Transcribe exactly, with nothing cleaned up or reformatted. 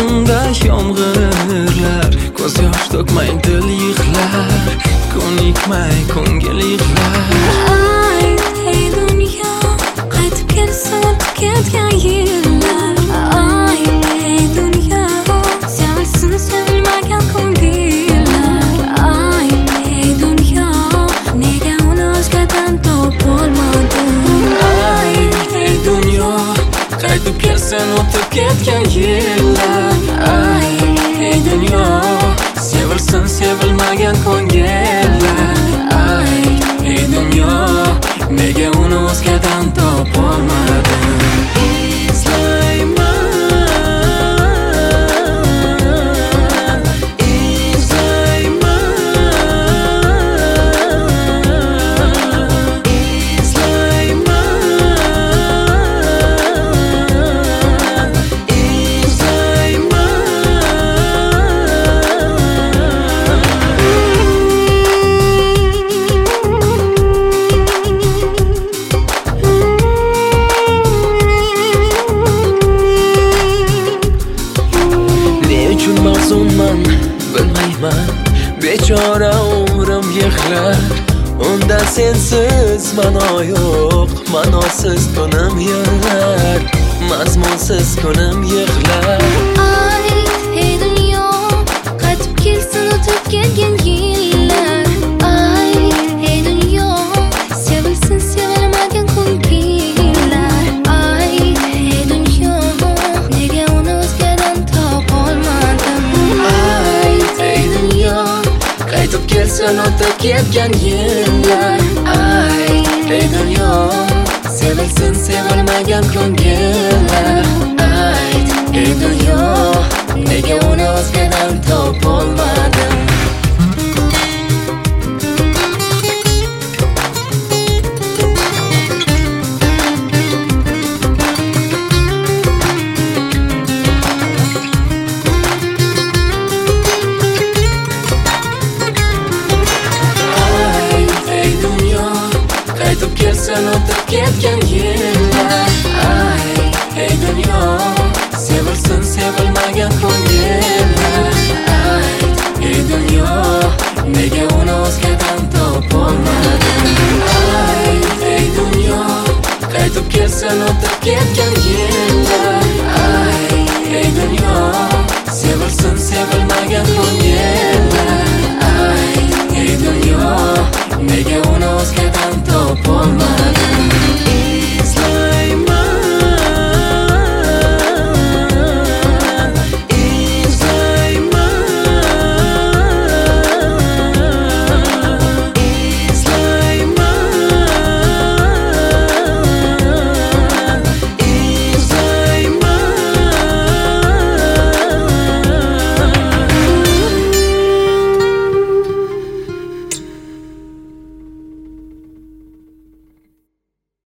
ko'nglimda yomg'irlar, ko'z yosh to'kmay dil yig'lar, ko'nikmay ko'ngil yig'lar. Ay, ey dunyo, qaytib kelsin o'tib ketgan yillar. Ay, ey dunyo, sevilsin sevilmagan ko'ngillar. Ay, ey dunyo, nega uni o'zgadan topolmadim. Ay, ey dunyo, qaytib kelsin o'tib ketgan yillar. Ay, ey dunyo, sevilsin sevilmagan ko'ngillar. Ay, ey dunyo, nega uni o'zgadan topolmadim. Izlayman, izlayman, bilmayman, bechora umrim yig'lar. Unda sensiz ma'no yo'q, ma'nosiz kunim yig'lar, mazmunsiz kunim yig'lar. Ay, ey dunyo, qaytib kelsin o'tib ketgan yillar. Ay, ey dunyo, sevilsin sevilmagan ko'ngillar. Ay, ey dunyo, nega uni o'zgadan topolmadim. Ay, ey dunyo, qaytib kelsin o'tib ketgan yillar. Ay, ey dunyo, sevilsin sevilmagan ko'ngillar. Ay, ey dunyo, nega uni o'zgadan topolmadim. Qaytib kelsin o'tib ketgan yillar. Ay, ey dunyo, sevilsin sevilmagan ko'ngillar. Ay, ey dunyo, nega uni o'zgadan topolmadim. Ay, ey dunyo, qaytib kelsin o'tib ketgan yillar.